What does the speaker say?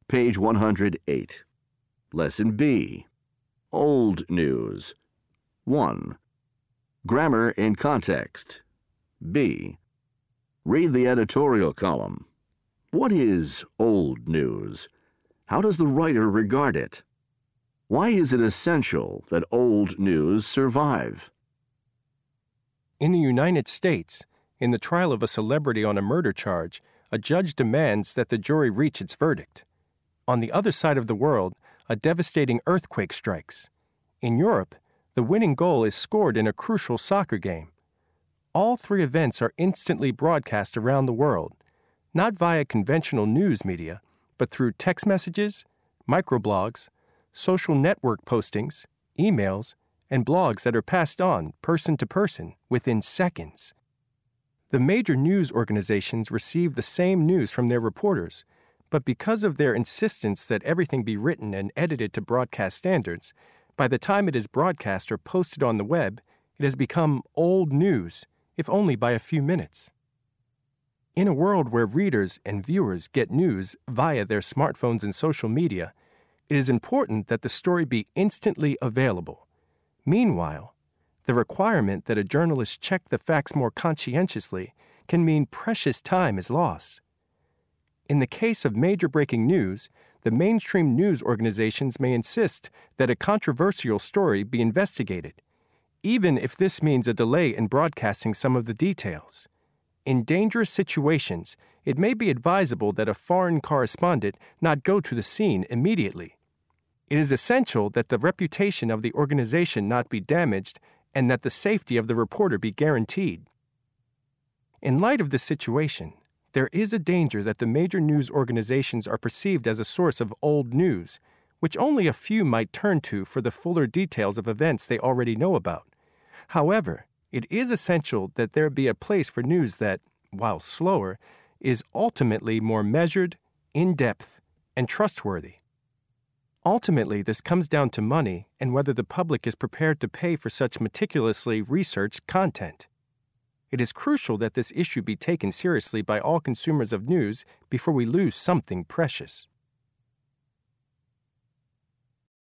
Page 108. Lesson B. Old news. 1. Grammar in context. B. Read the editorial column. What is old news? How does the writer regard it? Why is it essential that old news survive? In the United States, in the trial of a celebrity on a murder charge, a judge demands that the jury reach its verdict. On the other side of the world, a devastating earthquake strikes. In Europe, the winning goal is scored in a crucial soccer game. All three events are instantly broadcast around the world, not via conventional news media, but through text messages, microblogs, social network postings, emails, and blogs that are passed on person to person within seconds. The major news organizations receive the same news from their reporters, but because of their insistence that everything be written and edited to broadcast standards, by the time it is broadcast or posted on the web, it has become old news, if only by a few minutes. In a world where readers and viewers get news via their smartphones and social media, it is important that the story be instantly available. Meanwhile, the requirement that a journalist check the facts more conscientiously can mean precious time is lost. In the case of major breaking news, the mainstream news organizations may insist that a controversial story be investigated, even if this means a delay in broadcasting some of the details. In dangerous situations, it may be advisable that a foreign correspondent not go to the scene immediately. It is essential that the reputation of the organization not be damaged and that the safety of the reporter be guaranteed. In light of this situation, there is a danger that the major news organizations are perceived as a source of old news, which only a few might turn to for the fuller details of events they already know about. However, it is essential that there be a place for news that, while slower, is ultimately more measured, in-depth, and trustworthy. Ultimately, this comes down to money and whether the public is prepared to pay for such meticulously researched content. It is crucial that this issue be taken seriously by all consumers of news before we lose something precious.